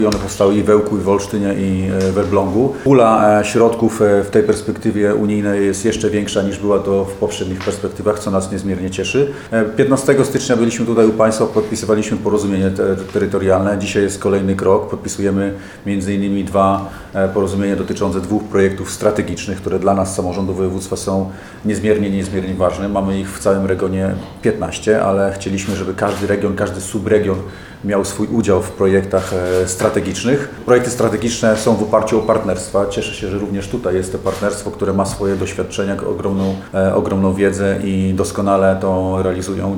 I one powstały i w Ełku, i w Olsztynie, i w Elblągu. Pula środków w tej perspektywie unijnej jest jeszcze większa niż była to w poprzednich perspektywach, co nas niezmiernie cieszy. 15 stycznia byliśmy tutaj u Państwa, podpisywaliśmy porozumienie terytorialne. Dzisiaj jest kolejny krok. Podpisujemy m.in. 2 porozumienia dotyczące 2 projektów strategicznych, które dla nas, samorządu województwa, są niezmiernie ważne. Mamy ich w całym regionie 15, ale chcieliśmy, żeby każdy region, każdy subregion miał swój udział w projektach strategicznych. Projekty strategiczne są w oparciu o partnerstwa. Cieszę się, że również tutaj jest to partnerstwo, które ma swoje doświadczenia, ogromną wiedzę i doskonale to realizują.